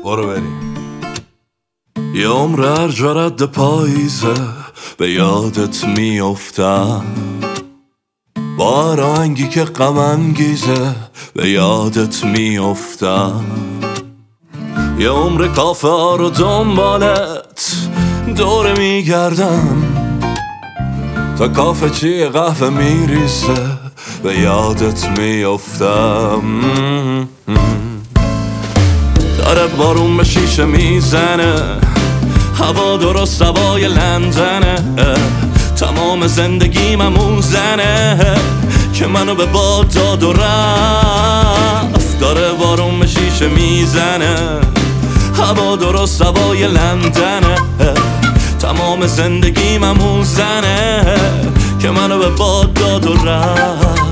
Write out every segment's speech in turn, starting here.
برو بریم. یه عمر هر جا رد پاییزه به یادت میافتم، با هر آهنگی که غم انگیزه به یادت میافتم. یه عمر کافه ها رو دنبالت دوره میگردم، تا کافه چی قهوه میریزه به یادت میافتم. داره بارون به شیشه میزنه، هوا درست هوای لندنه، تمام زندگی موزنه که منو به باد داد و رفت. داره بارون به شیشه میزنه، هوا درست هوای لندنه، تمام زندگی موزنه که منو به باد داد و رفت.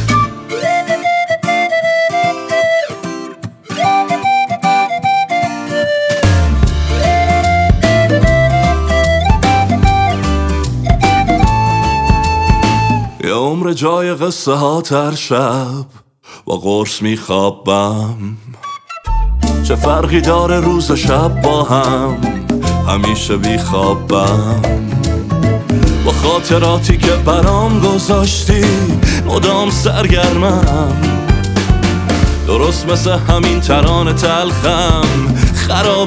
یه عمر جای قصه ها تر شب با قرص میخوابم، چه فرقی داره روز و شب با هم، همیشه بیخوابم. با خاطراتی که برام گذاشتی مدام سرگرمم، درست مثل همین ترانه تلخم خراب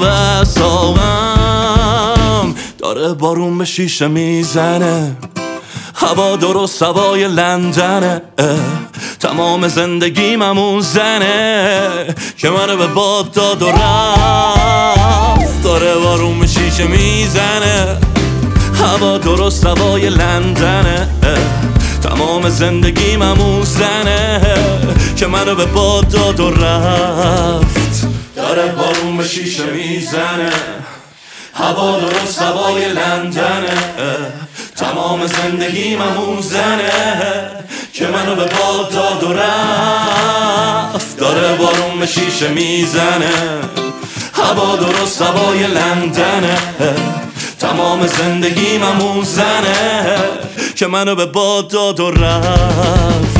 اعصابم. داره بارون به شیشه میزنه، هوا درست هوای لندنه، تمام زندگی موزنه که منو به باد داد و رفت. داره بارون به شیشه میزنه، هوا درست هوای لندنه، تمام زندگی موزنه که منو به باد داد و رفت. داره بارون به شیشه میزنه، هوا درست هوای لندنه، تمام زندگی موزنه که منو به باد داد و رفت. داره بارون به شیشه میزنه، هوا درست هوای لندنه، تمام زندگی موزنه که منو به باد داد و رفت.